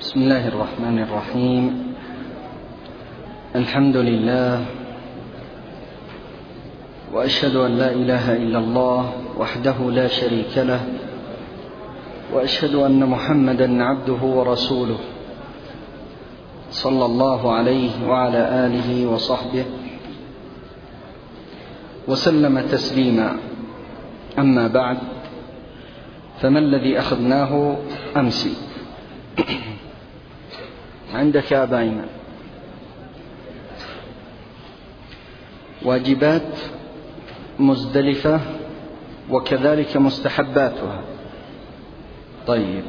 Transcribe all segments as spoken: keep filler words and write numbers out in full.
بسم الله الرحمن الرحيم. الحمد لله، وأشهد أن لا إله إلا الله وحده لا شريك له، وأشهد أن محمدًا عبده ورسوله، صلى الله عليه وعلى آله وصحبه وسلم تسليما. أما بعد، فما الذي أخذناه أمس؟ عندك يا أبا أيمن واجبات مزدلفة وكذلك مستحباتها. طيب،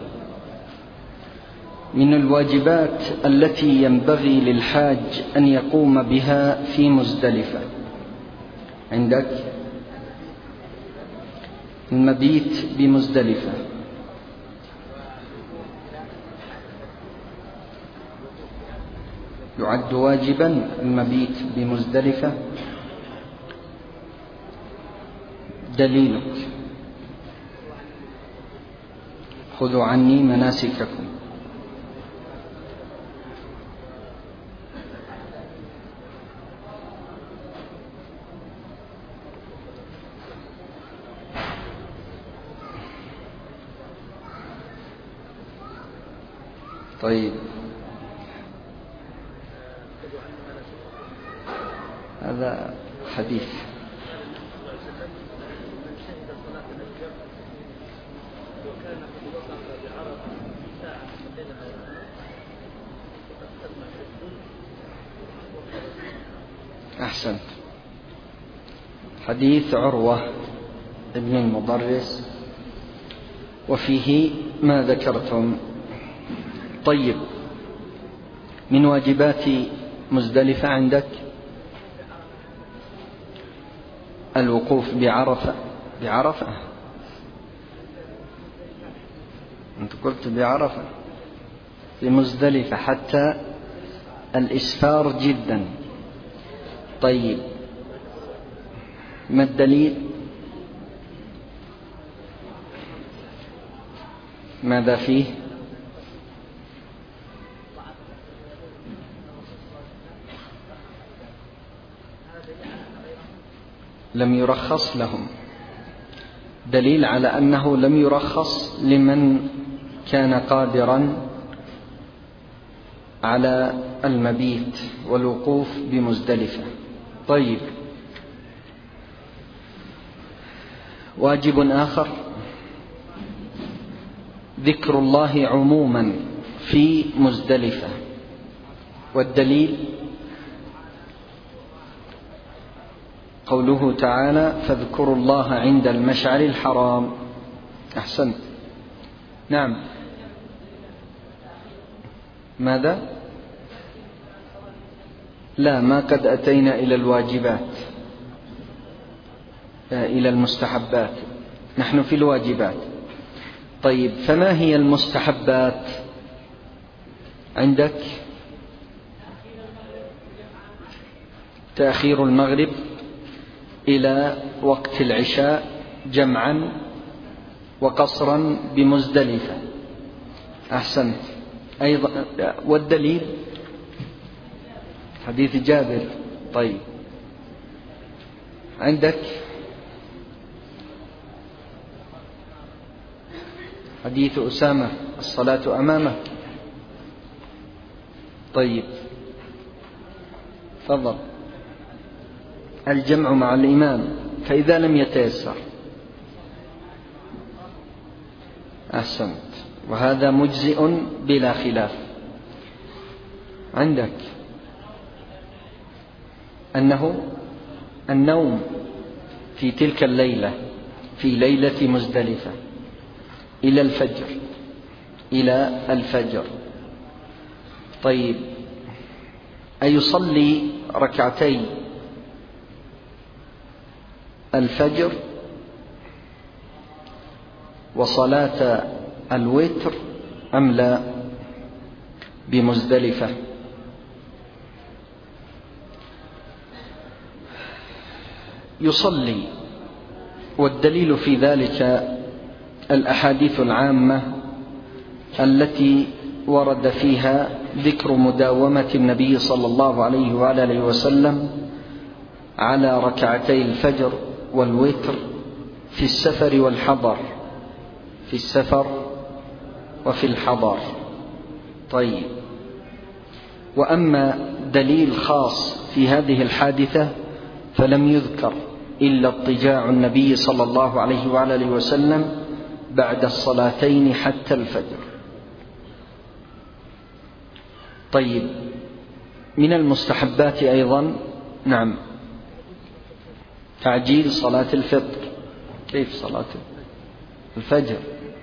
من الواجبات التي ينبغي للحاج أن يقوم بها في مزدلفة عندك المبيت بمزدلفة، يعد واجبا المبيت بمزدلفة. دليلك: خذوا عني مناسككم. طيب، هذا حديث. أحسنت. حديث عروة ابن المضرس وفيه ما ذكرتم. طيب، من واجبات مزدلفة عندك الوقوف بعرفة. بعرفة أنت قلت بعرفة، بمزدلفة حتى الإسفار جدا. طيب، ما الدليل؟ ماذا فيه؟ لم يرخص لهم. دليل على أنه لم يرخص لمن كان قادرا على المبيت والوقوف بمزدلفة. طيب، واجب آخر ذكر الله عموما في مزدلفة، والدليل قوله تعالى: فاذكروا الله عند المشعر الحرام. أحسنت. نعم. ماذا؟ لا، ما قد أتينا إلى الواجبات، إلى المستحبات، نحن في الواجبات. طيب، فما هي المستحبات عندك؟ تأخير المغرب إلى وقت العشاء جمعا وقصرا بمزدلفة. أحسنت. أيضا، والدليل حديث جابر. طيب، عندك حديث أسامة: الصلاة أمامه. طيب، تفضل. الجمع مع الإمام فإذا لم يتيسر. أحسنت، وهذا مجزئ بلا خلاف. عندك أنه النوم في تلك الليلة، في ليلة مزدلفة، إلى الفجر إلى الفجر. طيب، أيصلي ركعتي الفجر وصلاة الوتر أم لا بمزدلفة؟ يصلي، والدليل في ذلك الأحاديث العامة التي ورد فيها ذكر مداومة النبي صلى الله عليه وعلى آله وسلم على ركعتي الفجر والوتر في السفر والحضر، في السفر وفي الحضر. طيب، وأما دليل خاص في هذه الحادثة فلم يذكر إلا اضطجاع النبي صلى الله عليه وعلى آله وسلم بعد الصلاتين حتى الفجر. طيب، من المستحبات أيضا نعم تعجيل صلاة الفطر. كيف صلاة الفجر؟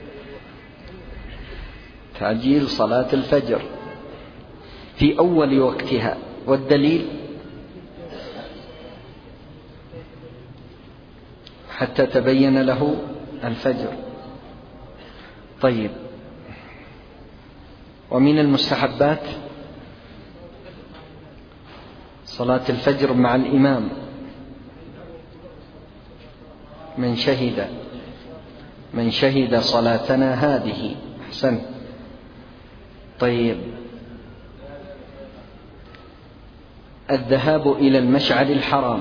تعجيل صلاة الفجر في أول وقتها، والدليل حتى تبين له الفجر. طيب، ومن المستحبات صلاة الفجر مع الإمام من شهد من شهد صلاتنا هذه. أحسن. طيب، الذهاب إلى المشعر الحرام،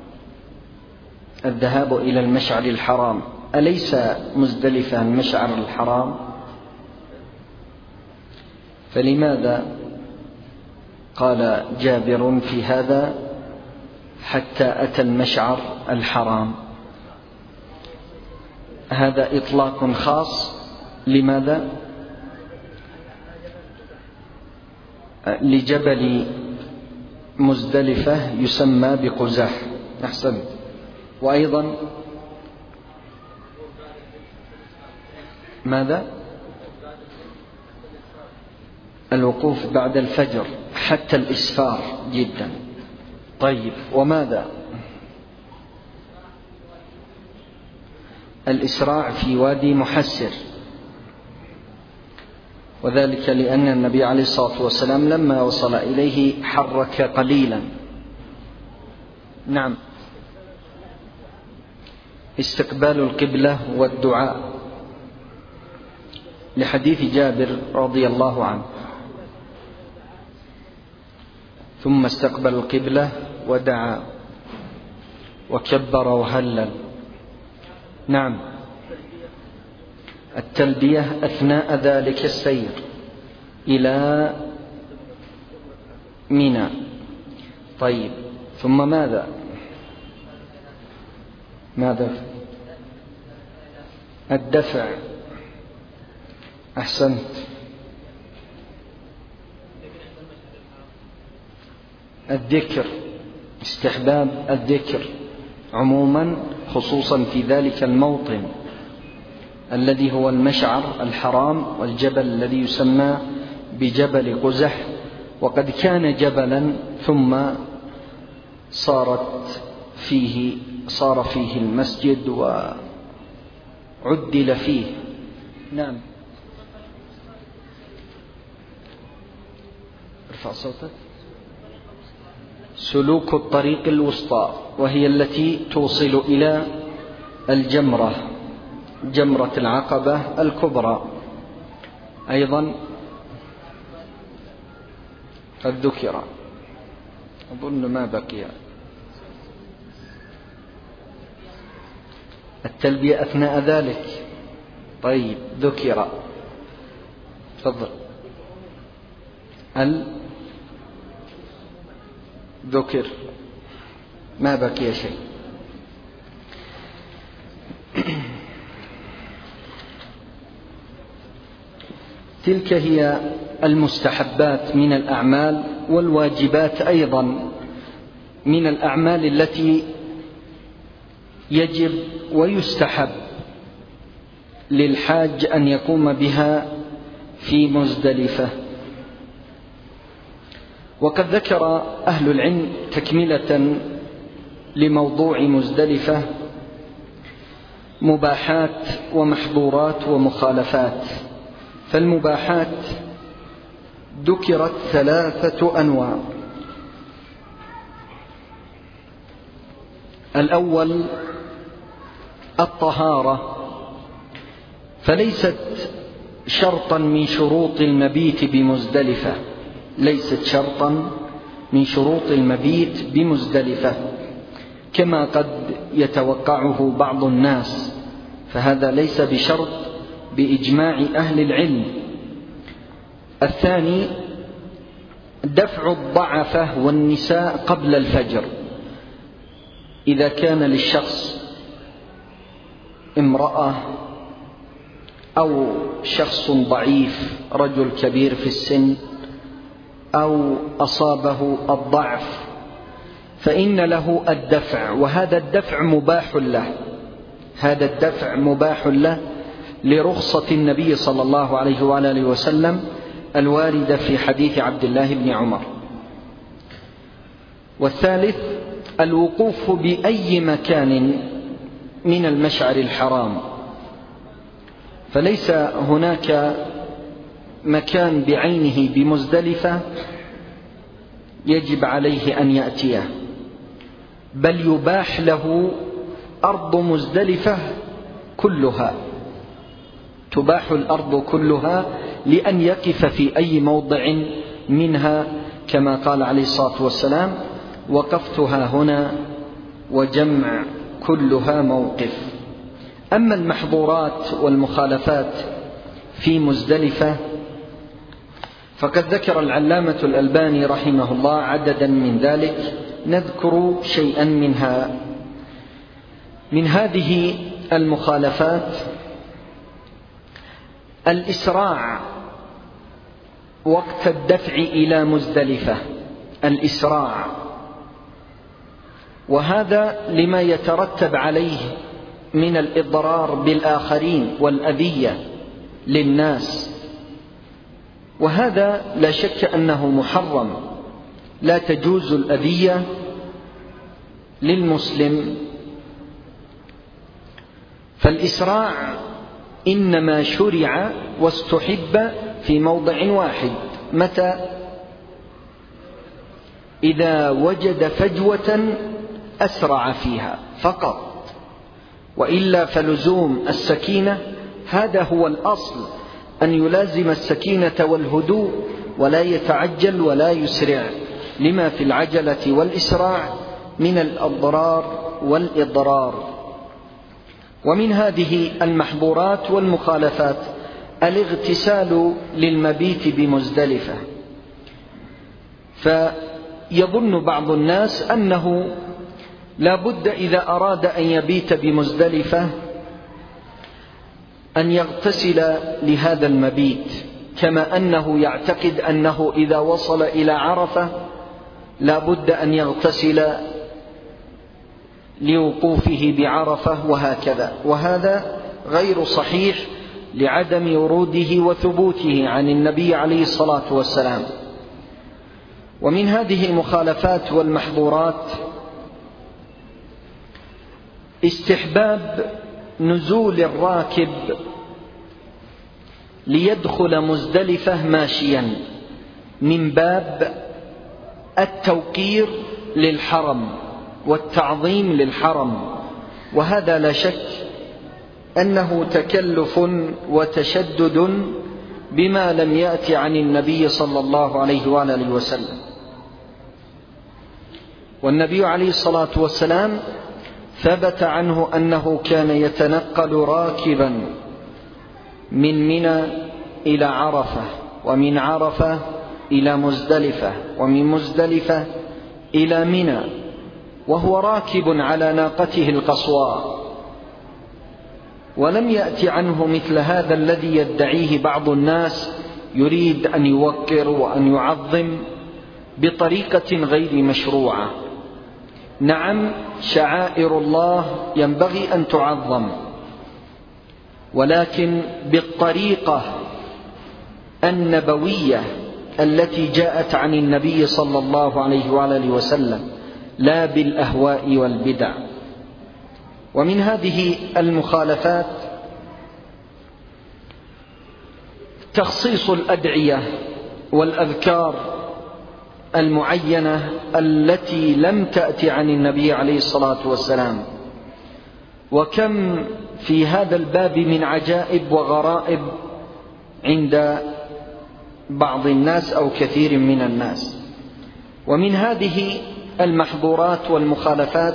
الذهاب إلى المشعر الحرام، أليس مزدلفة المشعر الحرام؟ فلماذا قال جابر في هذا حتى أتى المشعر الحرام؟ هذا إطلاق خاص. لماذا؟ لجبل مزدلفة يسمى بقزح. أحسنت. وأيضا ماذا؟ الوقوف بعد الفجر حتى الإسفار جدا. طيب، وماذا؟ الإسراع في وادي محسر، وذلك لأن النبي عليه الصلاة والسلام لما وصل إليه حرك قليلا. نعم، استقبال القبلة والدعاء لحديث جابر رضي الله عنه. ثم استقبل القبلة ودعا وكبر وهلل. نعم، التلبية أثناء ذلك السير إلى منى. طيب، ثم ماذا؟ ماذا؟ الدفع. أحسنت. الذكر، استحباب الذكر عموما، خصوصا في ذلك الموطن الذي هو المشعر الحرام والجبل الذي يسمى بجبل قزح، وقد كان جبلا ثم صارت فيه صار فيه المسجد وعدل فيه. نعم، ارفع صوتك. سلوك الطريق الوسطى، وهي التي توصل إلى الجمرة، جمرة العقبة الكبرى. أيضا قد ذكر، أظن ما بقي، التلبية أثناء ذلك. طيب، ذكر. تفضل. ال ذكر، ما بقي شيء. تلك هي المستحبات من الأعمال، والواجبات أيضا من الأعمال التي يجب ويستحب للحاج أن يقوم بها في مزدلفة. وقد ذكر أهل العلم تكملة لموضوع مزدلفة مباحات ومحظورات ومخالفات. فالمباحات ذكرت ثلاثة أنواع. الأول الطهارة، فليست شرطا من شروط المبيت بمزدلفة، ليست شرطا من شروط المبيت بمزدلفة كما قد يتوقعه بعض الناس، فهذا ليس بشرط بإجماع أهل العلم. الثاني دفع الضعفة والنساء قبل الفجر. إذا كان للشخص امرأة أو شخص ضعيف، رجل كبير في السن، أو أصابه الضعف، فإن له الدفع، وهذا الدفع مباح له، هذا الدفع مباح له لرخصة النبي صلى الله عليه وآله وسلم الواردة في حديث عبد الله بن عمر. والثالث الوقوف بأي مكان من المشعر الحرام، فليس هناك مكان بعينه بمزدلفة يجب عليه أن يأتيه، بل يباح له أرض مزدلفة كلها، تباح الأرض كلها لأن يقف في أي موضع منها، كما قال عليه الصلاة والسلام: وقفتها هنا وجمع كلها موقف. أما المحظورات والمخالفات في مزدلفة فقد ذكر العلامة الألباني رحمه الله عددا من ذلك، نذكر شيئا منها. من هذه المخالفات الإسراع وقت الدفع إلى مزدلفة، الإسراع، وهذا لما يترتب عليه من الإضرار بالآخرين والأذية للناس، وهذا لا شك أنه محرم، لا تجوز الأذية للمسلم. فالإسراع إنما شرع واستحب في موضع واحد، متى؟ إذا وجد فجوة أسرع فيها فقط، وإلا فلزوم السكينة هذا هو الأصل، أن يلازم السكينة والهدوء ولا يتعجل ولا يسرع، لما في العجلة والإسراع من الأضرار والإضرار. ومن هذه المحظورات والمخالفات الاغتسال للمبيت بمزدلفة، فيظن بعض الناس أنه لا بد إذا أراد أن يبيت بمزدلفة أن يغتسل لهذا المبيت، كما أنه يعتقد أنه إذا وصل إلى عرفة لا بد أن يغتسل لوقوفه بعرفة، وهكذا، وهذا غير صحيح لعدم وروده وثبوته عن النبي عليه الصلاة والسلام. ومن هذه المخالفات والمحظورات استحباب نزول الراكب ليدخل مزدلفة ماشيا من باب التوقير للحرم والتعظيم للحرم، وهذا لا شك أنه تكلف وتشدد بما لم يأت عن النبي صلى الله عليه وآله وسلم. والنبي عليه الصلاة والسلام ثبت عنه أنه كان يتنقل راكبا من منى إلى عرفة، ومن عرفة إلى مزدلفة، ومن مزدلفة إلى منى، وهو راكب على ناقته القصواء. ولم يأت عنه مثل هذا الذي يدعيه بعض الناس، يريد أن يوقر وأن يعظم بطريقة غير مشروعة. نعم، شعائر الله ينبغي أن تعظم، ولكن بالطريقة النبوية التي جاءت عن النبي صلى الله عليه وآله وسلم، لا بالأهواء والبدع. ومن هذه المخالفات تخصيص الأدعية والأذكار المعينة التي لم تأتي عن النبي عليه الصلاة والسلام، وكم في هذا الباب من عجائب وغرائب عند بعض الناس أو كثير من الناس. ومن هذه المحظورات والمخالفات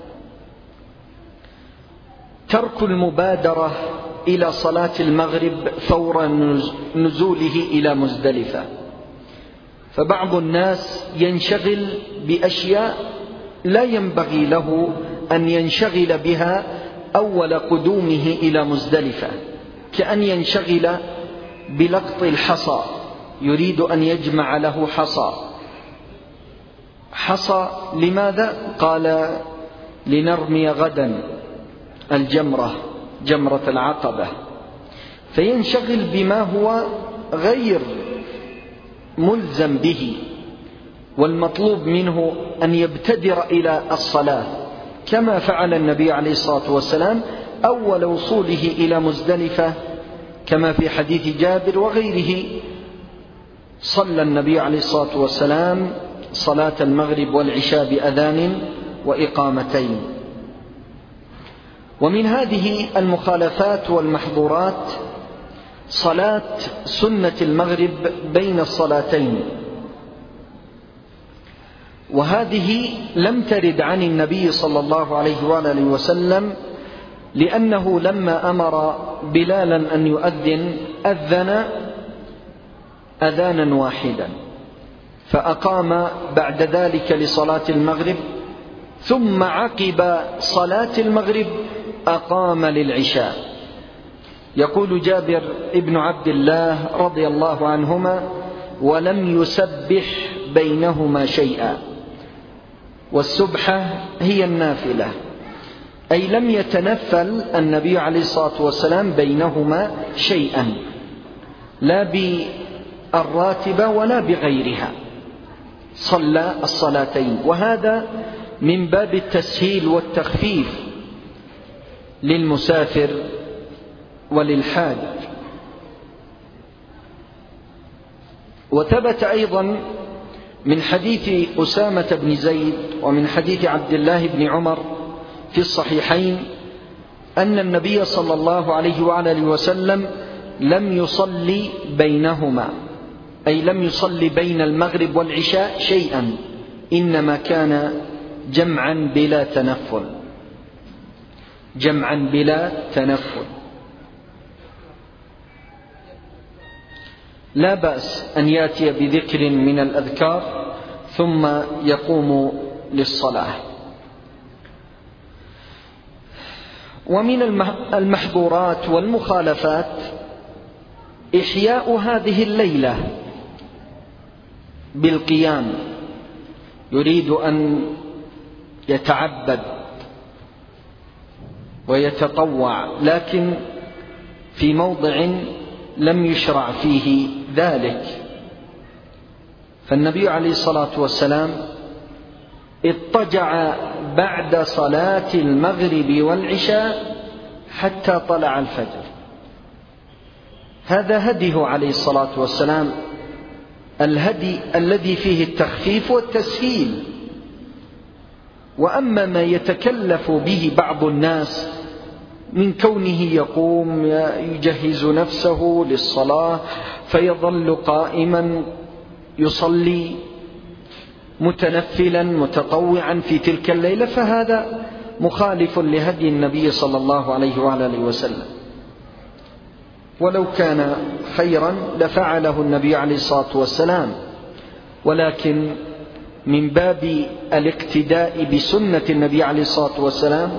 ترك المبادرة إلى صلاة المغرب فور نزوله إلى مزدلفة، فبعض الناس ينشغل بأشياء لا ينبغي له أن ينشغل بها أول قدومه إلى مزدلفة، كأن ينشغل بلقط الحصى، يريد أن يجمع له حصى. حصى لماذا؟ قال لنرمي غدا الجمرة، جمرة العقبة، فينشغل بما هو غير ملزم به، والمطلوب منه أن يبتدر إلى الصلاة كما فعل النبي عليه الصلاة والسلام أول وصوله إلى مزدلفة، كما في حديث جابر وغيره. صلى النبي عليه الصلاة والسلام صلاة المغرب والعشاء بأذان وإقامتين. ومن هذه المخالفات والمحظورات صلاة سنة المغرب بين الصلاتين، وهذه لم ترد عن النبي صلى الله عليه وآله وسلم، لأنه لما أمر بلالا أن يؤذن أذن أذانا واحدا، فأقام بعد ذلك لصلاة المغرب، ثم عقب صلاة المغرب أقام للعشاء. يقول جابر ابن عبد الله رضي الله عنهما: ولم يسبح بينهما شيئا. والسبحة هي النافلة، أي لم يتنفل النبي عليه الصلاة والسلام بينهما شيئا، لا بالراتبة ولا بغيرها، صلى الصلاتين. وهذا من باب التسهيل والتخفيف للمسافر وللحاج. وثبت أيضا من حديث أسامة بن زيد ومن حديث عبد الله بن عمر في الصحيحين أن النبي صلى الله عليه وآله وسلم لم يصلي بينهما، أي لم يصلي بين المغرب والعشاء شيئا، إنما كان جمعا بلا تنفل، جمعا بلا تنفل. لا بأس أن يأتي بذكر من الأذكار ثم يقوم للصلاة. ومن المحظورات والمخالفات إحياء هذه الليلة بالقيام، يريد أن يتعبد ويتطوع، لكن في موضع لم يشرع فيه ذلك. فالنبي عليه الصلاة والسلام اضطجع بعد صلاة المغرب والعشاء حتى طلع الفجر، هذا هديه عليه الصلاة والسلام، الهدي الذي فيه التخفيف والتسهيل. وأما ما يتكلف به بعض الناس من كونه يقوم يجهز نفسه للصلاة فيظل قائما يصلي متنفلا متطوعا في تلك الليلة، فهذا مخالف لهدي النبي صلى الله عليه وآله وسلم. ولو كان خيرا لفعله النبي عليه الصلاة والسلام، ولكن من باب الاقتداء بسنة النبي عليه الصلاة والسلام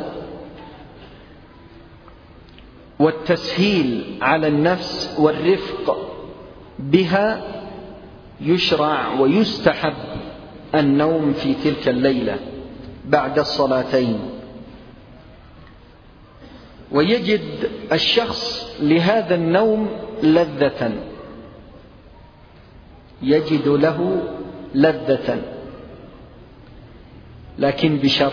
والتسهيل على النفس والرفق بها يشرع ويستحب النوم في تلك الليلة بعد الصلاتين. ويجد الشخص لهذا النوم لذة، يجد له لذة، لكن بشرط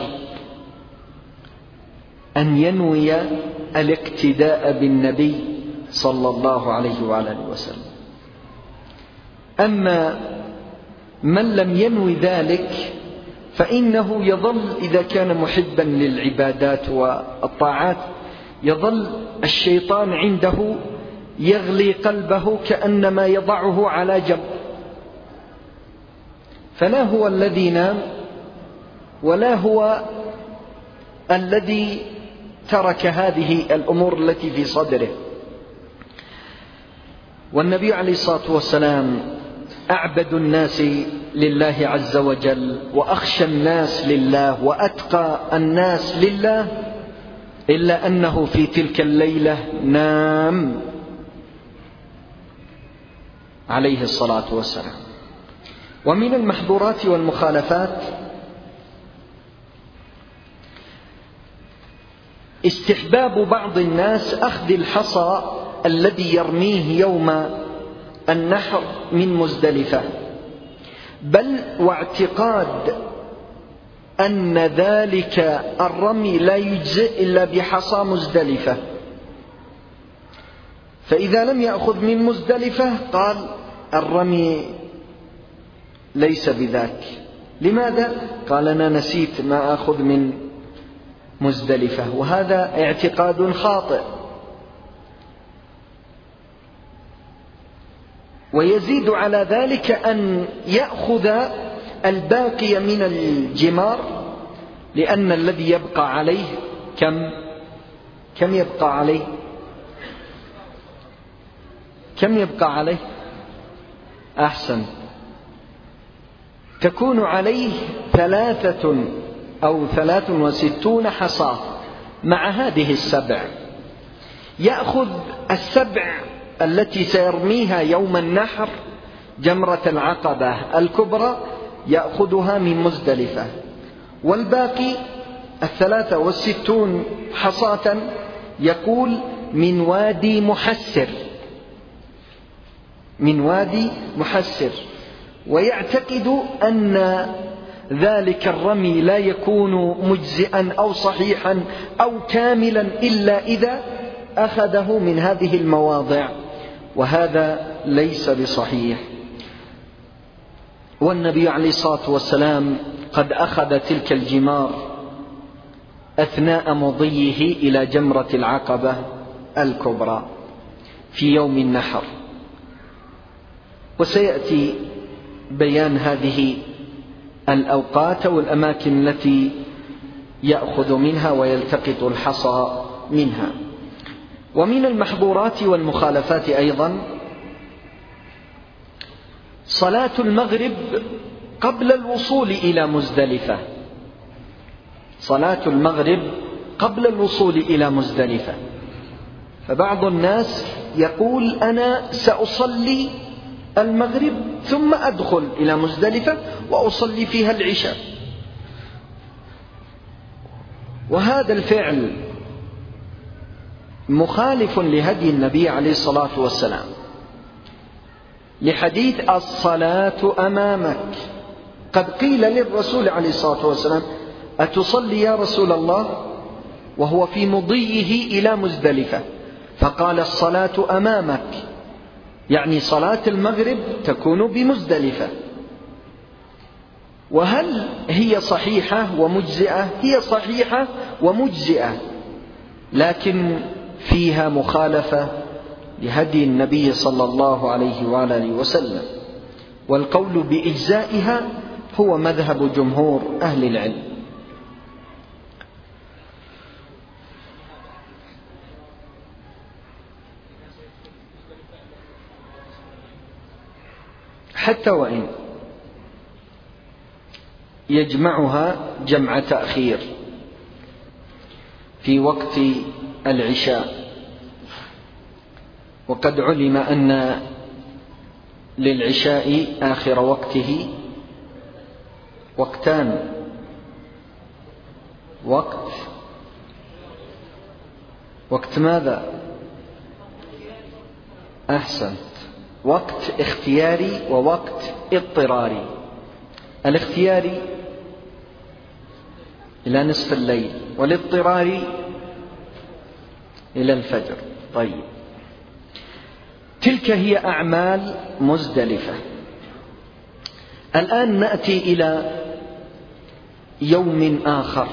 أن ينوي الاقتداء بالنبي صلى الله عليه وآله وسلم. أما من لم ينوي ذلك فإنه يظل إذا كان محبا للعبادات والطاعات يظل الشيطان عنده يغلي قلبه كأنما يضعه على جنب. فلا هو الذي نام ولا هو الذي ترك هذه الأمور التي في صدره. والنبي عليه الصلاة والسلام أعبد الناس لله عز وجل وأخشى الناس لله وأتقى الناس لله، إلا أنه في تلك الليلة نام عليه الصلاة والسلام. ومن المحظورات والمخالفات استحباب بعض الناس أخذ الحصى الذي يرميه يوم النحر من مزدلفة، بل واعتقاد أن ذلك الرمي لا يجزئ إلا بحصى مزدلفة. فإذا لم يأخذ من مزدلفة قال الرمي ليس بذاك. لماذا؟ قال أنا نسيت ما أخذ من مزدلفة، وهذا اعتقاد خاطئ. ويزيد على ذلك أن يأخذ الباقي من الجمار، لأن الذي يبقى عليه كم كم يبقى عليه كم يبقى عليه أحسن تكون عليه ثلاثة أو ثلاث وستون حصاة مع هذه السبع. يأخذ السبع التي سيرميها يوم النحر جمرة العقبة الكبرى، يأخذها من مزدلفة، والباقي الثلاثة والستون حصاة يقول من وادي محسر من وادي محسر ويعتقد أن ذلك الرمي لا يكون مجزئا أو صحيحا أو كاملا إلا إذا أخذه من هذه المواضع، وهذا ليس بصحيح. والنبي عليه الصلاة والسلام قد أخذ تلك الجمار أثناء مضيه إلى جمرة العقبة الكبرى في يوم النحر، وسيأتي بيان هذه الأوقات والأماكن التي يأخذ منها ويلتقط الحصى منها. ومن المحظورات والمخالفات أيضا صلاة المغرب قبل الوصول إلى مزدلفة صلاة المغرب قبل الوصول إلى مزدلفة فبعض الناس يقول أنا سأصلي المغرب ثم أدخل إلى مزدلفة وأصلي فيها العشاء، وهذا الفعل مخالف لهدي النبي عليه الصلاة والسلام، لحديث الصلاة أمامك. قد قيل للرسول عليه الصلاة والسلام أتصلي يا رسول الله وهو في مضيه إلى مزدلفة، فقال الصلاة أمامك، يعني صلاة المغرب تكون بمزدلفة. وهل هي صحيحة ومجزئة؟ هي صحيحة ومجزئة، لكن فيها مخالفة لهدي النبي صلى الله عليه وآله وسلم، والقول بإجزائها هو مذهب جمهور أهل العلم. حتى وإن يجمعها جمع تأخير في وقت العشاء، وقد علم أن للعشاء آخر وقته وقتان: وقت وقت ماذا؟ أحسنت، وقت اختياري ووقت اضطراري. الاختياري إلى نصف الليل، والاضطراري إلى الفجر. طيب، تلك هي أعمال مزدلفة. الآن نأتي إلى يوم آخر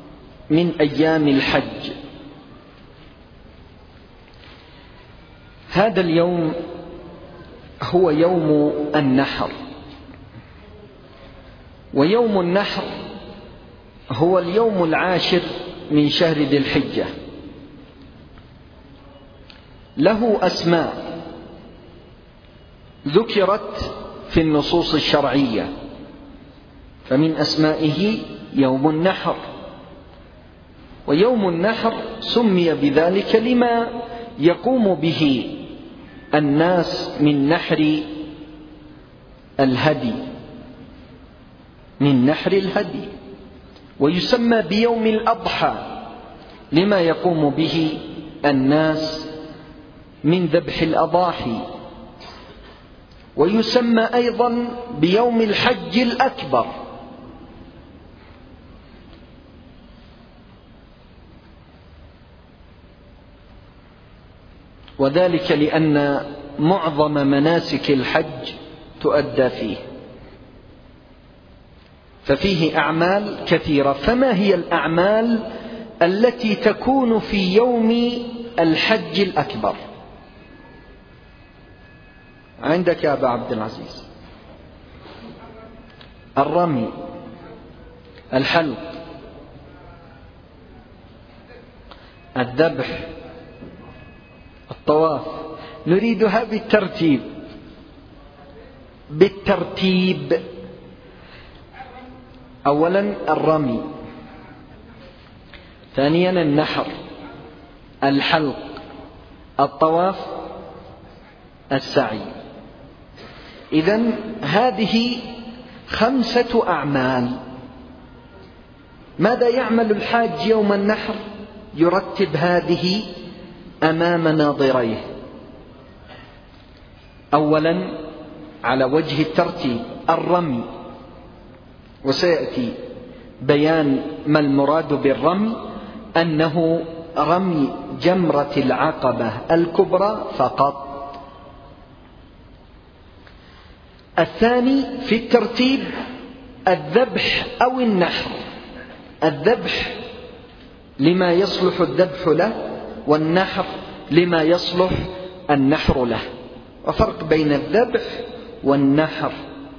من أيام الحج. هذا اليوم هو يوم النحر، ويوم النحر هو اليوم العاشر من شهر ذي الحجة. له أسماء ذكرت في النصوص الشرعية، فمن أسمائه يوم النحر. ويوم النحر سمي بذلك لما يقوم به الناس من نحر الهدي من نحر الهدي ويسمى بيوم الأضحى لما يقوم به الناس من ذبح الأضاحي، ويسمى أيضا بيوم الحج الأكبر، وذلك لأن معظم مناسك الحج تؤدى فيه، ففيه أعمال كثيرة. فما هي الأعمال التي تكون في يوم الحج الأكبر؟ عندك يا أبا عبد العزيز: الرمي، الحلق، الذبح، الطواف. نريدها بالترتيب بالترتيب أولا الرمي، ثانيا النحر، الحلق، الطواف، السعي. إذن هذه خمسة أعمال. ماذا يعمل الحاج يوم النحر؟ يرتب هذه أمام ناظريه. أولا على وجه الترتيب الرمي، وسيأتي بيان ما المراد بالرمي، أنه رمي جمرة العقبة الكبرى فقط. الثاني في الترتيب الذبح أو النحر. الذبح لما يصلح الذبح له، والنحر لما يصلح النحر له، وفرق بين الذبح والنحر،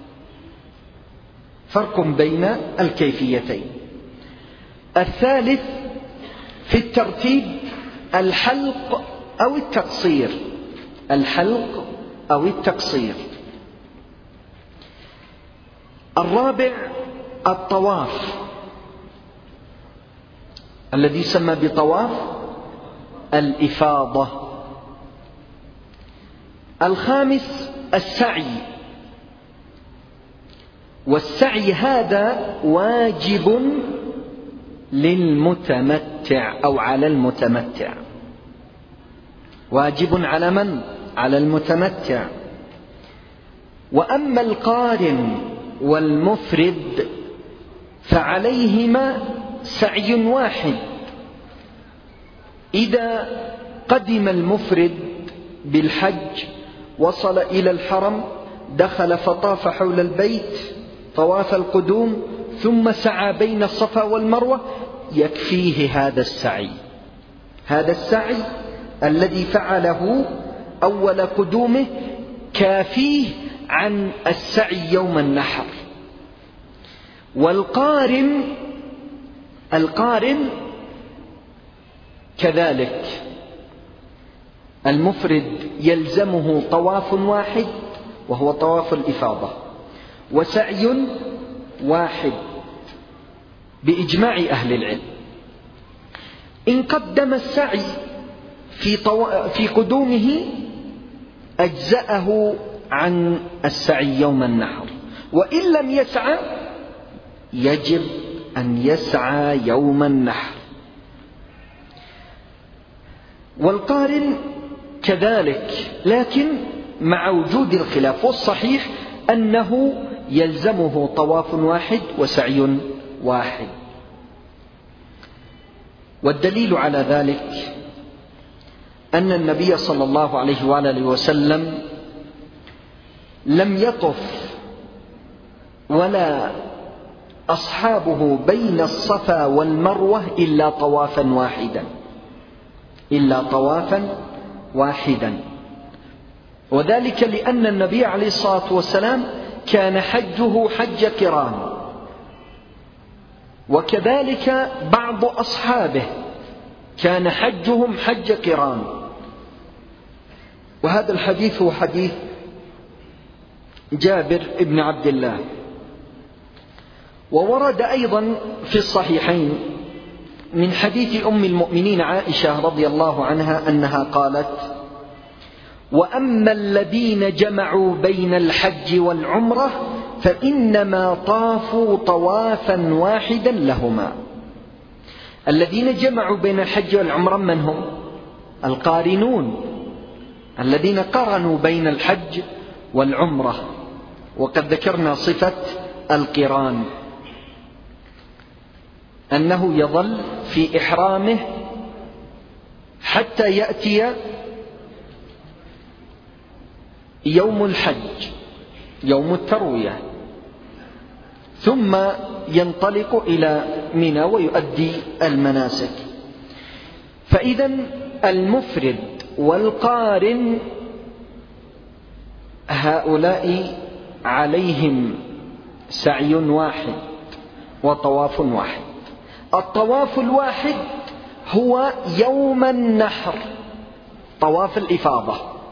فرق بين الكيفيتين. الثالث في الترتيب الحلق أو التقصير. الحلق أو التقصير. الرابع الطواف الذي يسمى بطواف الإفاضة. الخامس السعي، والسعي هذا واجب للمتمتع أو على المتمتع. واجب على من؟ على المتمتع. وأما القارن والمفرد فعليهما سعي واحد. إذا قدم المفرد بالحج وصل إلى الحرم، دخل فطاف حول البيت طواف القدوم، ثم سعى بين الصفا والمروة، يكفيه هذا السعي. هذا السعي الذي فعله أول قدومه كافيه عن السعي يوم النحر. والقارن القارن كذلك، المفرد يلزمه طواف واحد وهو طواف الإفاضة، وسعي واحد بإجماع أهل العلم. إن قدم السعي في, طو... في قدومه أجزأه عن السعي يوم النحر، وإن لم يسعى يجب أن يسعى يوم النحر. والقارن كذلك، لكن مع وجود الخلاف، والصحيح أنه يلزمه طواف واحد وسعي واحد. والدليل على ذلك أن النبي صلى الله عليه وآله وسلم لم يطف ولا أصحابه بين الصفا والمروة إلا طوافا واحدا إلا طوافا واحدا وذلك لأن النبي عليه الصلاة والسلام كان حجه حج قران، وكذلك بعض أصحابه كان حجهم حج قران. وهذا الحديث هو حديث جابر بن عبد الله. وورد أيضا في الصحيحين من حديث أم المؤمنين عائشة رضي الله عنها أنها قالت: وأما الذين جمعوا بين الحج والعمرة فإنما طافوا طوافا واحدا لهما. الذين جمعوا بين الحج والعمرة من هم؟ القارنون، الذين قرنوا بين الحج والعمرة. وقد ذكرنا صفة القران أنه يظل في إحرامه حتى يأتي يوم الحج، يوم التروية، ثم ينطلق إلى منى ويؤدي المناسك. فإذا المفرد والقارن هؤلاء عليهم سعي واحد وطواف واحد. الطواف الواحد هو يوم النحر، طواف الإفاضة.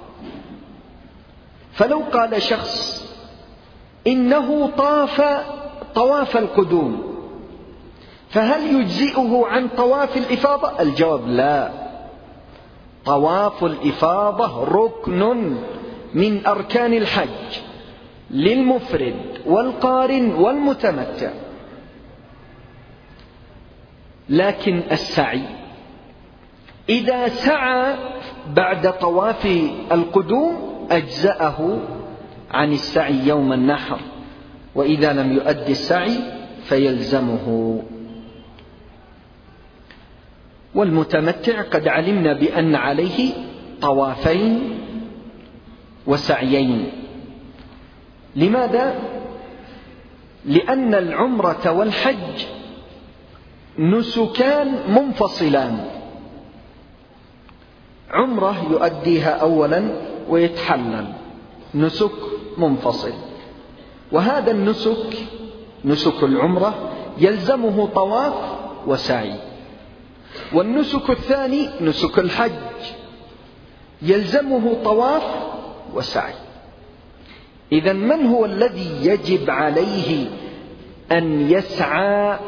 فلو قال شخص إنه طاف طواف القدوم فهل يجزئه عن طواف الإفاضة؟ الجواب لا. طواف الإفاضة ركن من أركان الحج للمفرد والقارن والمتمتع. لكن السعي إذا سعى بعد طواف القدوم أجزأه عن السعي يوم النحر، وإذا لم يؤدي السعي فيلزمه. والمتمتع قد علمنا بأن عليه طوافين وسعيين. لماذا؟ لأن العمرة والحج نسكان منفصلان. عمرة يؤديها أولا ويتحلل، نسك منفصل. وهذا النسك، نسك العمرة، يلزمه طواف وسعي. والنسك الثاني نسك الحج يلزمه طواف وسعي. إذن من هو الذي يجب عليه أن يسعى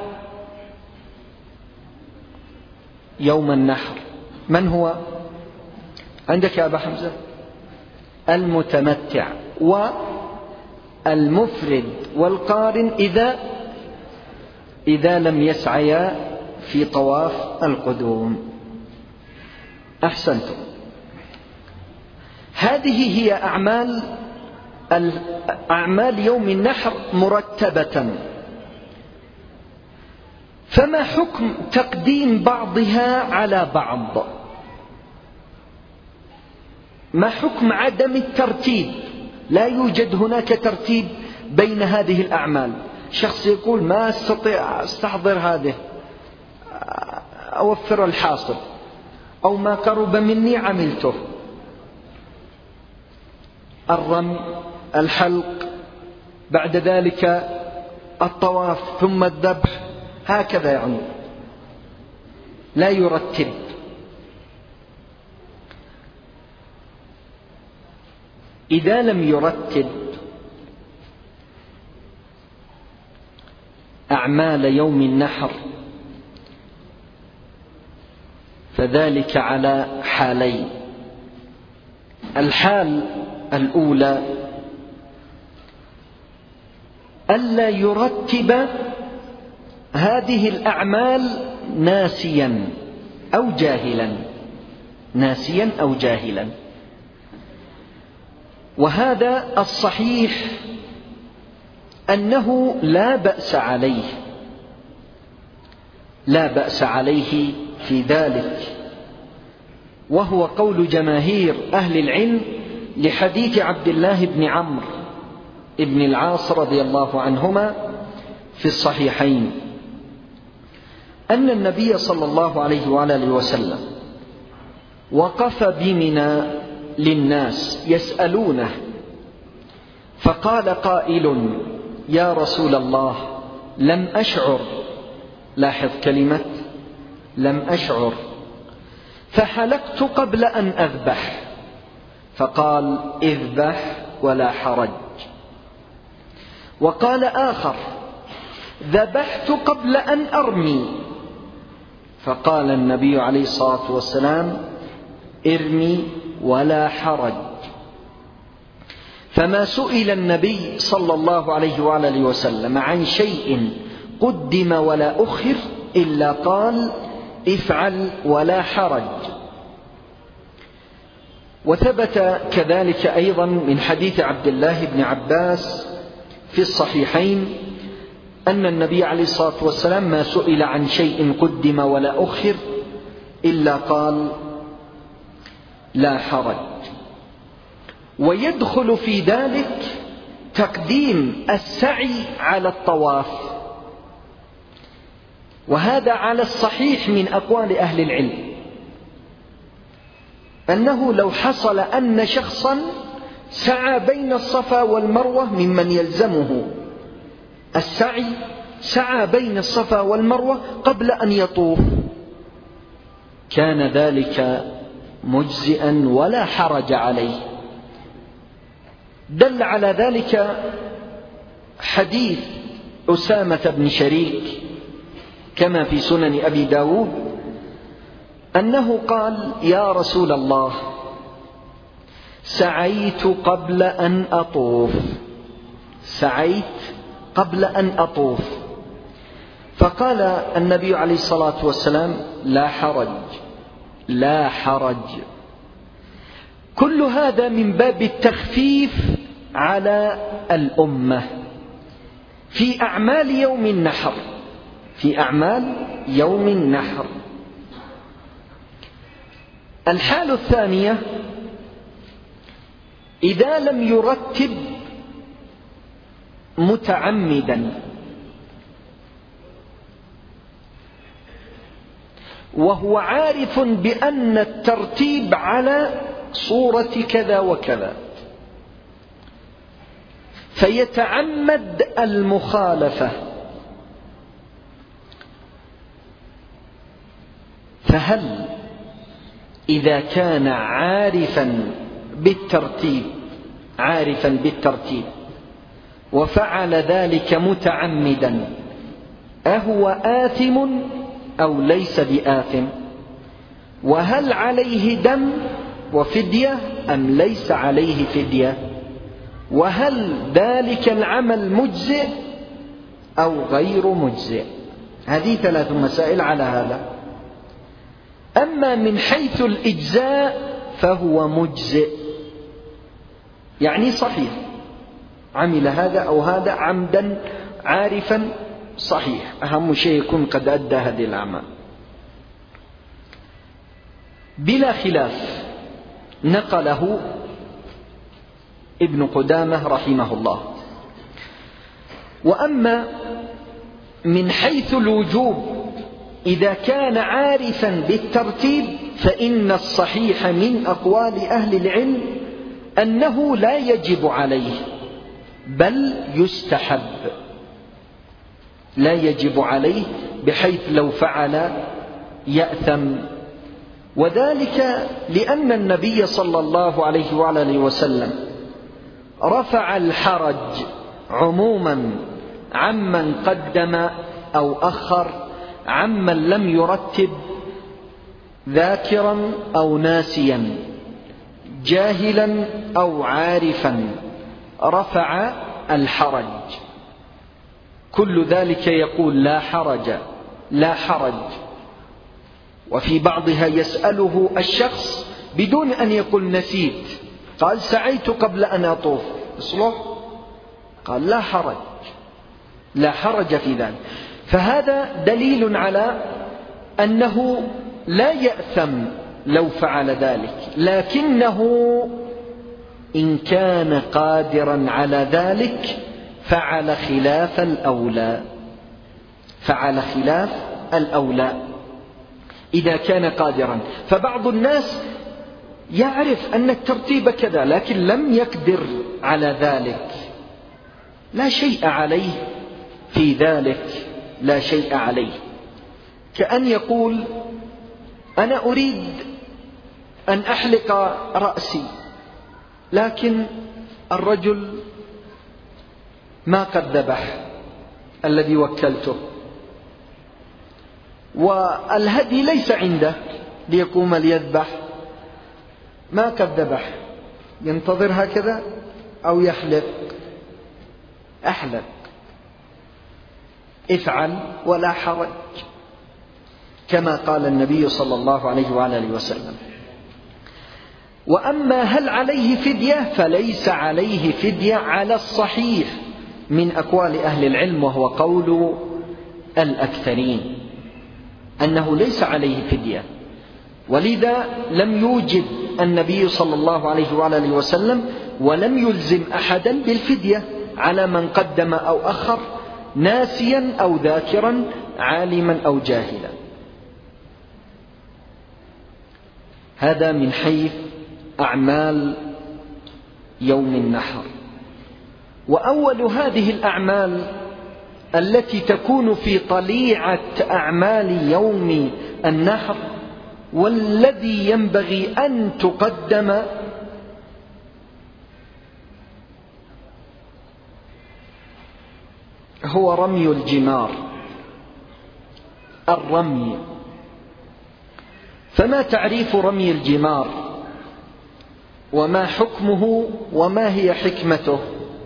يوم النحر؟ من هو؟ عندك يا أبا حمزة؟ المتمتع والمفرد والقارن إذا إذا لم يسعيا في طواف القدوم. أحسنتم. هذه هي أعمال أعمال يوم النحر مرتبة. فما حكم تقديم بعضها على بعض؟ ما حكم عدم الترتيب؟ لا يوجد هناك ترتيب بين هذه الأعمال. شخص يقول ما أستطيع أستحضر هذه، أوفر الحاصل، أو ما قرب مني عملته. الرمي، الحلق، بعد ذلك الطواف، ثم الذبح، هكذا يعني لا يرتب. إذا لم يرتب أعمال يوم النحر فذلك على حالين. الحال الأولى ألا يرتب هذه الأعمال ناسيا أو جاهلا، ناسيا أو جاهلا. وهذا الصحيح أنه لا بأس عليه، لا بأس عليه في ذلك، وهو قول جماهير أهل العلم لحديث عبد الله بن عمرو بن العاص رضي الله عنهما في الصحيحين أن النبي صلى الله عليه وآله وسلم وقف بمنى للناس يسألونه، فقال قائل: يا رسول الله، لم أشعر. لاحظ كلمة لم أشعر. فحلقت قبل أن أذبح. فقال: اذبح ولا حرج. وقال آخر: ذبحت قبل أن أرمي. فقال النبي عليه الصلاة والسلام: ارمي ولا حرج. فما سئل النبي صلى الله عليه وآله وسلم عن شيء قدم ولا أخر إلا قال: افعل ولا حرج. وثبت كذلك أيضا من حديث عبد الله بن عباس في الصحيحين أن النبي عليه الصلاة والسلام ما سئل عن شيء قدم ولا أخر إلا قال: لا حرج. ويدخل في ذلك تقديم السعي على الطواف، وهذا على الصحيح من أقوال أهل العلم، أنه لو حصل أن شخصا سعى بين الصفا والمروة ممن يلزمه السعي، سعى بين الصفا والمروة قبل أن يطوف، كان ذلك مجزئا ولا حرج عليه. دل على ذلك حديث أسامة بن شريك كما في سنن أبي داود أنه قال: يا رسول الله، سعيت قبل أن أطوف، سعيت قبل أن أطوف. فقال النبي عليه الصلاة والسلام: لا حرج، لا حرج. كل هذا من باب التخفيف على الأمة في أعمال يوم النحر، في أعمال يوم النحر. الحالة الثانية: إذا لم يرتب متعمدا وهو عارف بأن الترتيب على صورة كذا وكذا، فيتعمد المخالفة، فهل إذا كان عارفا بالترتيب عارفا بالترتيب وفعل ذلك متعمدا أهو آثم أو ليس بآثم؟ وهل عليه دم وفدية أم ليس عليه فدية؟ وهل ذلك العمل مجزئ أو غير مجزئ؟ هذه ثلاث مسائل على هذا. أما من حيث الإجزاء فهو مجزئ، يعني صحيح، عمل هذا أو هذا عمدا عارفا صحيح، أهم شيء يكون قد أدى هذه الأعمال. بلا خلاف نقله ابن قدامة رحمه الله. وأما من حيث الوجوب إذا كان عارفا بالترتيب فإن الصحيح من أقوال أهل العلم أنه لا يجب عليه بل يستحب، لا يجب عليه بحيث لو فعل يأثم. وذلك لأن النبي صلى الله عليه وآله وسلم رفع الحرج عموما عمن قدم أو أخر، عمن لم يرتب، ذاكرا أو ناسيا، جاهلا أو عارفا، رفع الحرج. كل ذلك يقول لا حرج، لا حرج. وفي بعضها يسأله الشخص بدون أن يقول نسيت، قال سعيت قبل أن أطوف، اصلح، قال لا حرج، لا حرج في ذلك. فهذا دليل على أنه لا يأثم لو فعل ذلك، لكنه إن كان قادرا على ذلك فعل خلاف الأولى، فعل خلاف الأولى إذا كان قادرا. فبعض الناس يعرف أن الترتيب كذا لكن لم يقدر على ذلك، لا شيء عليه في ذلك، لا شيء عليه. كأن يقول أنا أريد أن أحلق رأسي، لكن الرجل ما قد ذبح الذي وكلته، والهدي ليس عنده ليقوم ليذبح، ما قد ذبح، ينتظر هكذا أو يحلق؟ أحلق. افعل ولا حرج، كما قال النبي صلى الله عليه وعلى آله وسلم. وأما هل عليه فدية فليس عليه فدية على الصحيح من أقوال أهل العلم، وهو قول الأكثرين أنه ليس عليه فدية، ولذا لم يوجب النبي صلى الله عليه وعلى آله وسلم ولم يلزم أحدا بالفدية على من قدم أو أخر، ناسيا أو ذاكرا، عالما أو جاهلا. هذا من حيث أعمال يوم النحر. وأول هذه الأعمال التي تكون في طليعة أعمال يوم النحر والذي ينبغي أن تقدم هو رمي الجمار، الرمي. فما تعريف رمي الجمار، وما حكمه، وما هي حكمته؟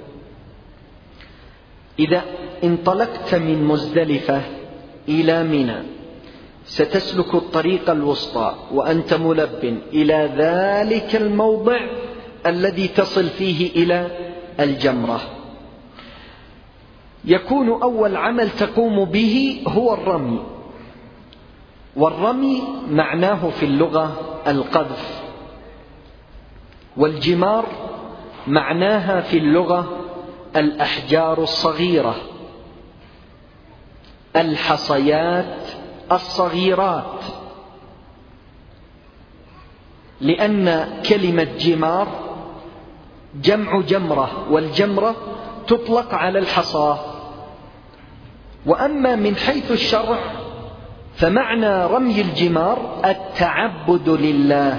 إذا انطلقت من مزدلفة إلى منى ستسلك الطريق الوسطى وأنت ملب إلى ذلك الموضع الذي تصل فيه إلى الجمرة. يكون أول عمل تقوم به هو الرمي، والرمي معناه في اللغة القذف، والجمار معناها في اللغة الأحجار الصغيرة، الحصيات الصغيرات، لأن كلمة جمار جمع جمرة، والجمرة تطلق على الحصى. وأما من حيث الشرع فمعنى رمي الجمار التعبد لله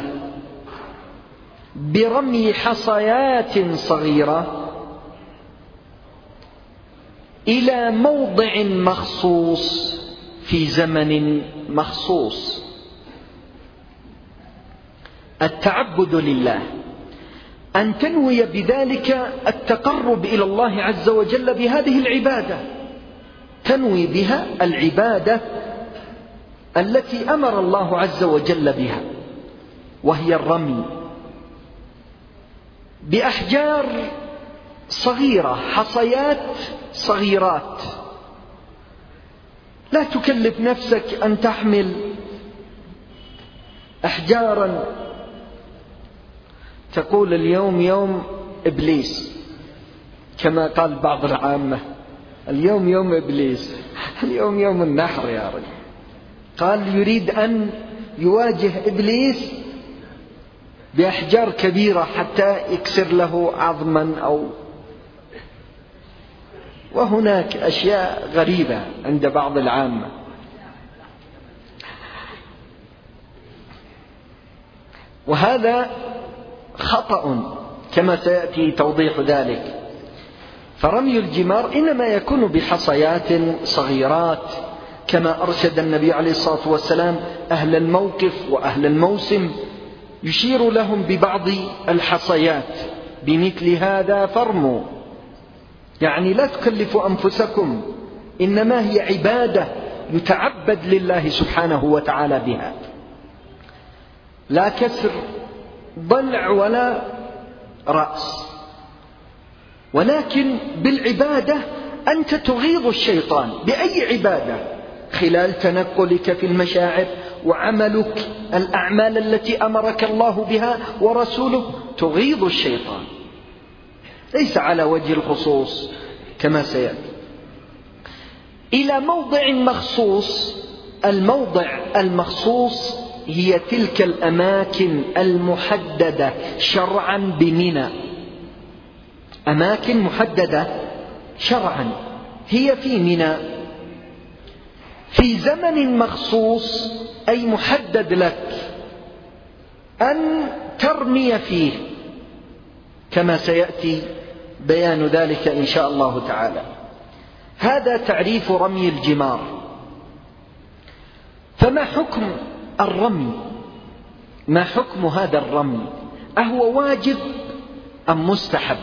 برمي حصيات صغيرة إلى موضع مخصوص في زمن مخصوص. التعبد لله أن تنوي بذلك التقرب إلى الله عز وجل بهذه العبادة، تنوي بها العبادة التي أمر الله عز وجل بها، وهي الرمي بأحجار صغيرة، حصيات صغيرات. لا تكلف نفسك أن تحمل أحجارا، تقول اليوم يوم إبليس كما قال بعض العامة، اليوم يوم إبليس، اليوم يوم النحر يا رجل. قال يريد أن يواجه إبليس بأحجار كبيرة حتى يكسر له عظما أو، وهناك أشياء غريبة عند بعض العامة. وهذا خطأ كما سيأتي توضيح ذلك. فرمي الجمار إنما يكون بحصيات صغيرات، كما أرشد النبي عليه الصلاة والسلام أهل الموقف وأهل الموسم، يشير لهم ببعض الحصيات بمثل هذا فرموا، يعني لا تكلفوا أنفسكم، إنما هي عبادة يتعبد لله سبحانه وتعالى بها، لا كسر ضلع ولا رأس، ولكن بالعبادة أنت تغيظ الشيطان بأي عبادة خلال تنقلك في المشاعر وعملك الأعمال التي أمرك الله بها ورسوله، تغيظ الشيطان، ليس على وجه الخصوص كما سيأتي. إلى موضع مخصوص، الموضع المخصوص هي تلك الأماكن المحددة شرعا بمنى، أماكن محددة شرعا هي في منى في زمن مخصوص، أي محدد لك أن ترمي فيه، كما سيأتي بيان ذلك إن شاء الله تعالى. هذا تعريف رمي الجمار. فما حكم الرمي؟ ما حكم هذا الرمي؟ أهو واجب أم مستحب؟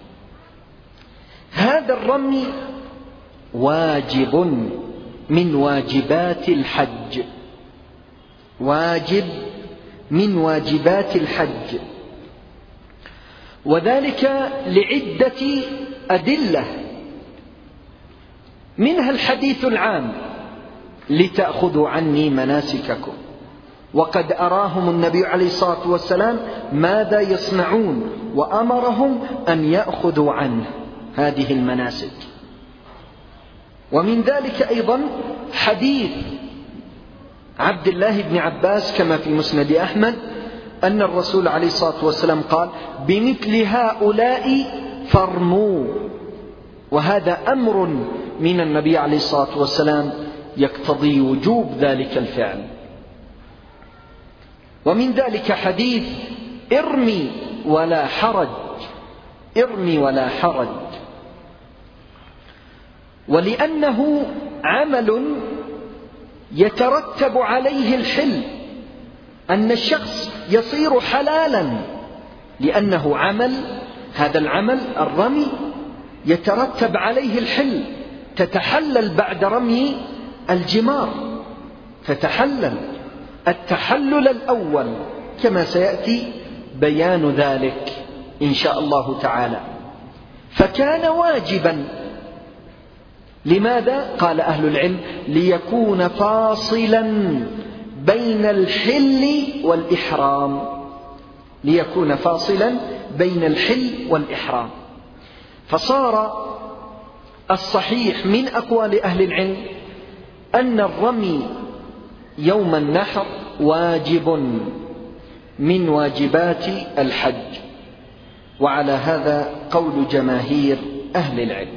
هذا الرمي واجب من واجبات الحج، واجب من واجبات الحج، وذلك لعدة أدلة، منها الحديث العام: لتأخذوا عني مناسككم. وقد أراهم النبي عليه الصلاة والسلام ماذا يصنعون، وأمرهم أن يأخذوا عنه هذه المناسك. ومن ذلك أيضا حديث عبد الله بن عباس كما في مسند أحمد أن الرسول عليه الصلاة والسلام قال: بمثل هؤلاء فارموا. وهذا أمر من النبي عليه الصلاة والسلام يقتضي وجوب ذلك الفعل. ومن ذلك حديث: ارمي ولا حرج، ارمي ولا حرج. ولأنه عمل يترتب عليه الحل، أن الشخص يصير حلالا لأنه عمل، هذا العمل الرمي يترتب عليه الحل، تتحلل بعد رمي الجمار، تتحلل التحلل الأول كما سيأتي بيان ذلك إن شاء الله تعالى. فكان واجبا. لماذا؟ قال أهل العلم: ليكون فاصلا بين الحل والإحرام، ليكون فاصلا بين الحل والإحرام. فصار الصحيح من أقوال أهل العلم أن الرمي يوم النحر واجب من واجبات الحج، وعلى هذا قول جماهير أهل العلم.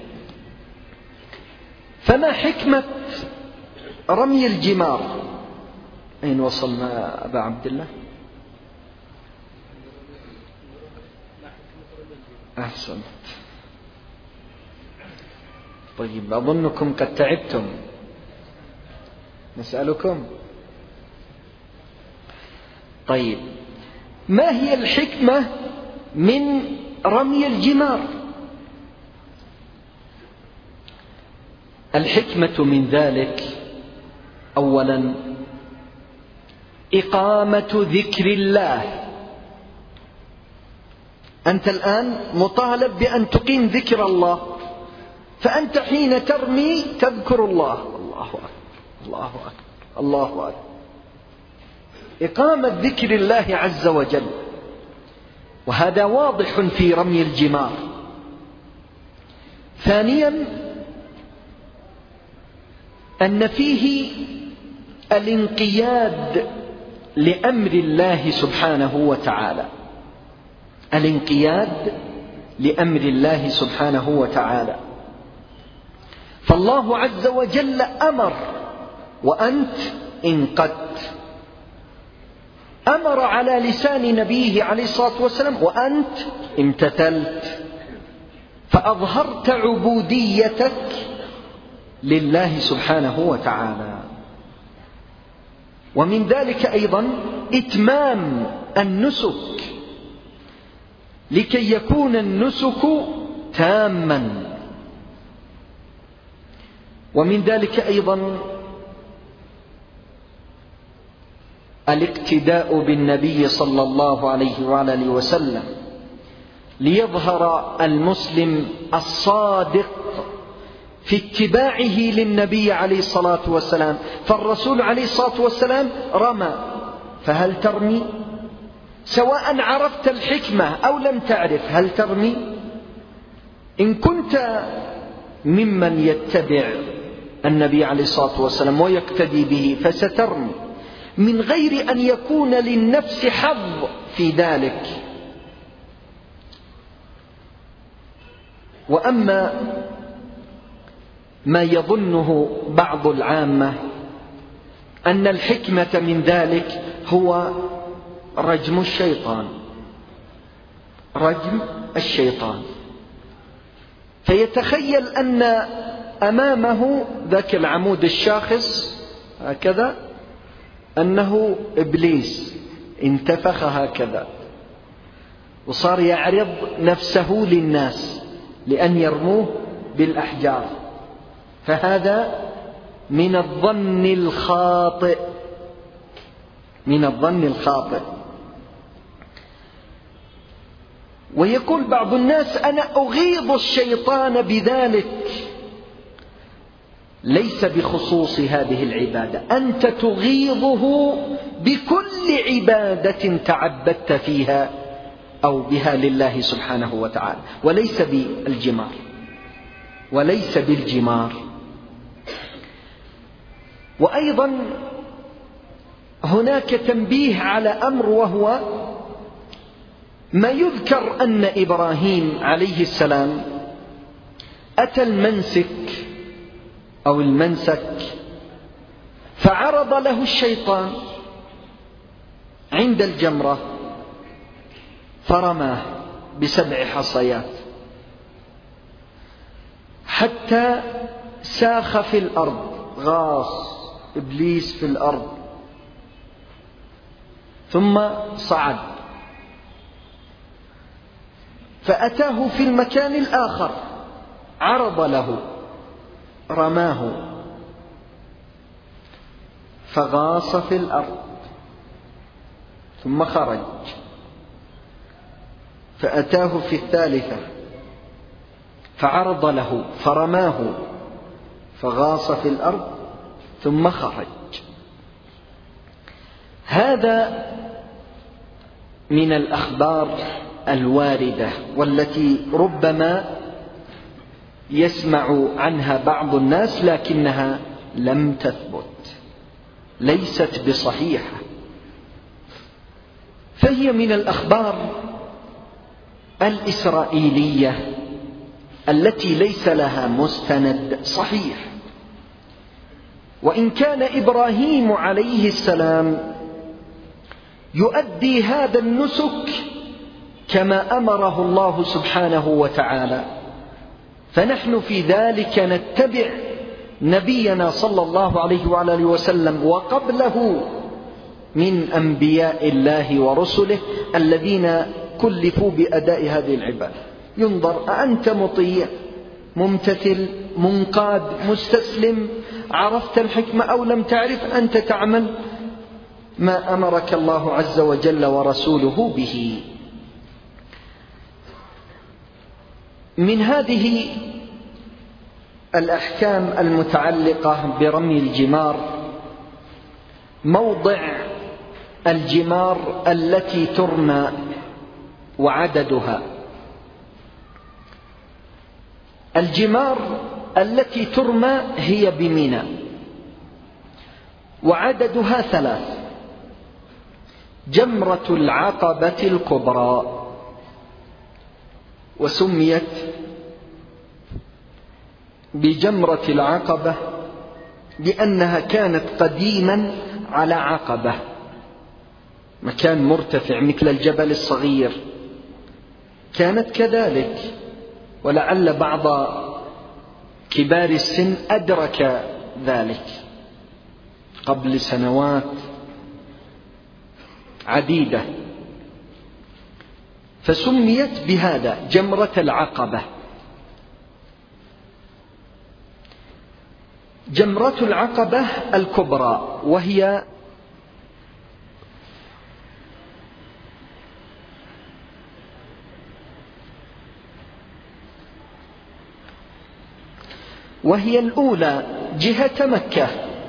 فما حكمة رمي الجمار؟ أين وصلنا أبا عبد الله؟ أحسنت. طيب، أظنكم قد تعبتم. نسألكم. طيب، ما هي الحكمة من رمي الجمار؟ الحكمة من ذلك أولا إقامة ذكر الله. أنت الآن مطالب بأن تقيم ذكر الله، فأنت حين ترمي تذكر الله. الله أكبر، الله أكبر، الله أكبر. إقامة ذكر الله عز وجل، وهذا واضح في رمي الجمار. ثانيا أن فيه الانقياد لأمر الله سبحانه وتعالى، الانقياد لأمر الله سبحانه وتعالى. فالله عز وجل أمر وأنت انقدت، أمر على لسان نبيه عليه الصلاة والسلام وأنت امتثلت، فأظهرت عبوديتك لله سبحانه وتعالى. ومن ذلك أيضا إتمام النسك، لكي يكون النسك تاما. ومن ذلك أيضا الاقتداء بالنبي صلى الله عليه وعلى آله وسلم، ليظهر المسلم الصادق في اتباعه للنبي عليه الصلاة والسلام. فالرسول عليه الصلاة والسلام رمى، فهل ترمي؟ سواء عرفت الحكمة أو لم تعرف، هل ترمي؟ إن كنت ممن يتبع النبي عليه الصلاة والسلام ويقتدي به فسترمي، من غير أن يكون للنفس حظ في ذلك. وأما ما يظنه بعض العامة أن الحكمة من ذلك هو رجم الشيطان، رجم الشيطان، فيتخيل أن أمامه ذاك العمود الشاخص هكذا أنه إبليس انتفخ هكذا، وصار يعرض نفسه للناس لأن يرموه بالأحجار. فهذا من الظن الخاطئ، من الظن الخاطئ. ويقول بعض الناس أنا أغيظ الشيطان بذلك. ليس بخصوص هذه العبادة، أنت تغيظه بكل عبادة تعبدت فيها أو بها لله سبحانه وتعالى، وليس بالجمار، وليس بالجمار. وأيضا هناك تنبيه على أمر، وهو ما يذكر أن إبراهيم عليه السلام أتى المنسك أو المنسك فعرض له الشيطان عند الجمرة فرماه بسبع حصيات حتى ساخ في الأرض، غاص إبليس في الأرض، ثم صعد فأتاه في المكان الآخر عرض له رماه فغاص في الأرض ثم خرج، فأتاه في الثالثة فعرض له فرماه فغاص في الأرض ثم خرج. هذا من الأخبار الواردة والتي ربما يسمع عنها بعض الناس لكنها لم تثبت، ليست بصحيحة، فهي من الأخبار الإسرائيلية التي ليس لها مستند صحيح. وإن كان إبراهيم عليه السلام يؤدي هذا النسك كما أمره الله سبحانه وتعالى، فنحن في ذلك نتبع نبينا صلى الله عليه وعلى آله وسلم وقبله من أنبياء الله ورسله الذين كلفوا بأداء هذه العبادة. ينظر أأنت مطيع ممتثل منقاد مستسلم، عرفت الحكمة أو لم تعرف، أنت تعمل ما أمرك الله عز وجل ورسوله به. من هذه الأحكام المتعلقة برمي الجمار موضع الجمار التي ترمى وعددها. الجمار التي ترمى هي بمنى وعددها ثلاث: جمرة العقبة الكبرى، وسميت بجمرة العقبة لأنها كانت قديما على عقبة، مكان مرتفع مثل الجبل الصغير، كانت كذلك. ولعل بعض كبار السن أدرك ذلك قبل سنوات عديدة، فسميت بهذا جمرة العقبة. جمرة العقبة الكبرى وهي وهي الأولى جهة مكة،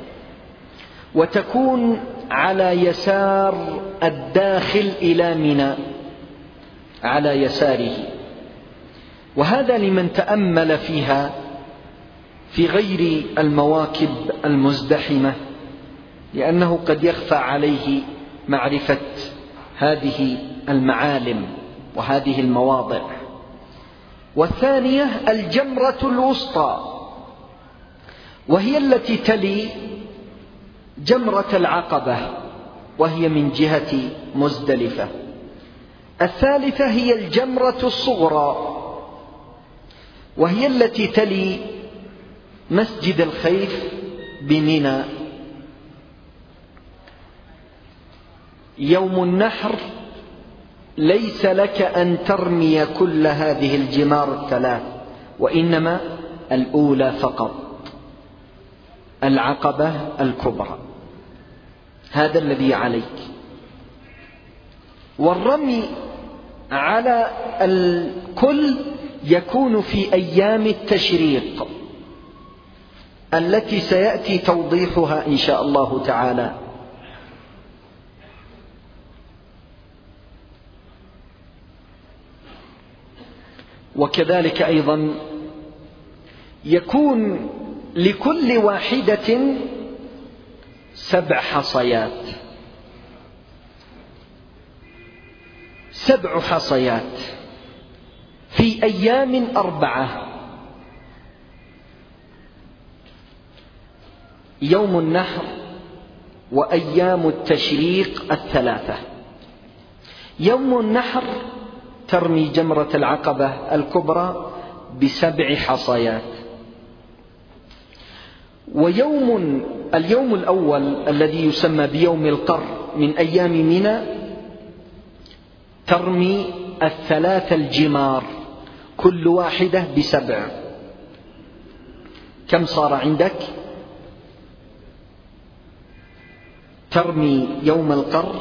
وتكون على يسار الداخل إلى منى، على يساره. وهذا لمن تأمل فيها في غير المواكب المزدحمة لأنه قد يخفى عليه معرفة هذه المعالم وهذه المواضع. والثانية الجمرة الوسطى، وهي التي تلي جمرة العقبة، وهي من جهة مزدلفة. الثالثة هي الجمرة الصغرى، وهي التي تلي مسجد الخيف بمنى. يوم النحر ليس لك أن ترمي كل هذه الجمار الثلاث، وإنما الأولى فقط، العقبة الكبرى، هذا الذي عليك. والرمي على الكل يكون في أيام التشريق التي سيأتي توضيحها إن شاء الله تعالى. وكذلك أيضا يكون لكل واحدة سبع حصيات، سبع حصيات في أيام أربعة: يوم النحر وأيام التشريق الثلاثة. يوم النحر ترمي جمرة العقبة الكبرى بسبع حصيات. ويوم اليوم الأول الذي يسمى بيوم القر من أيام منى ترمي الثلاث الجمار كل واحدة بسبع. كم صار عندك؟ ترمي يوم القر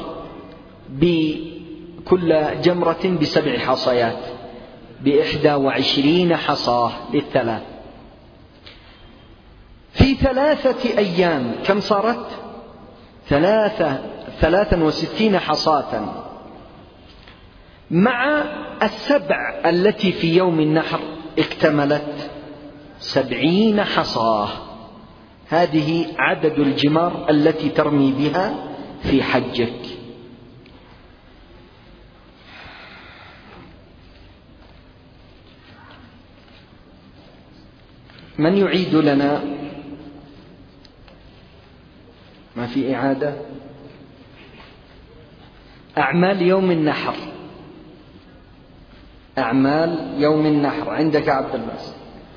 بكل جمرة بسبع حصيات، بإحدى وعشرين حصاة للثلاث. في ثلاثة أيام كم صارت؟ ثلاثة ثلاثا وستين حصاة، مع السبع التي في يوم النحر اكتملت سبعين حصاة. هذه عدد الجمار التي ترمي بها في حجك. من يعيد لنا؟ ما في إعادة؟ أعمال يوم النحر، أعمال يوم النحر عندك عبد الباسط.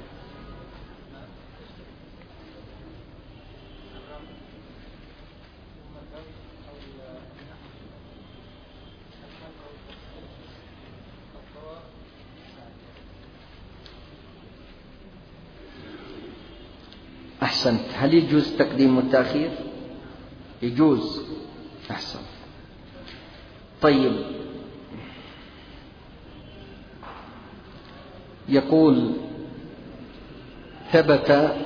أحسنت. هل يجوز تقديم والتأخير؟ يجوز. أحسن. طيب، يقول: ثبت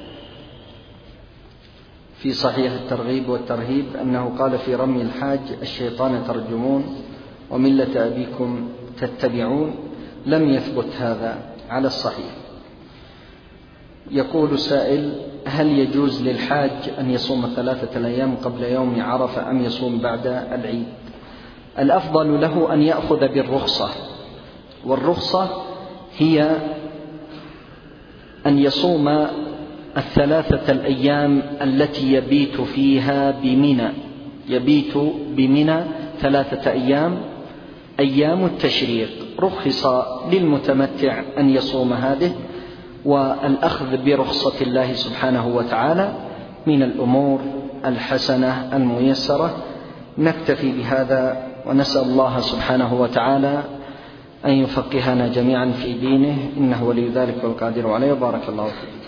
في صحيح الترغيب والترهيب أنه قال في رمي الحاج: الشيطان ترجمون وملة أبيكم تتبعون. لم يثبت هذا على الصحيح. يقول السائل: هل يجوز للحاج أن يصوم ثلاثة الأيام قبل يوم عرفة أم يصوم بعد العيد؟ الأفضل له أن يأخذ بالرخصة، والرخصة هي أن يصوم الثلاثة الأيام التي يبيت فيها بمنى، يبيت بمنى ثلاثة أيام، أيام التشريق. رخص للمتمتع أن يصوم هذه، والأخذ برخصة الله سبحانه وتعالى من الأمور الحسنة الميسرة. نكتفي بهذا، ونسأل الله سبحانه وتعالى أن يفقهنا جميعا في دينه، إنه ولي ذلك والقادر عليه. بارك الله فيك.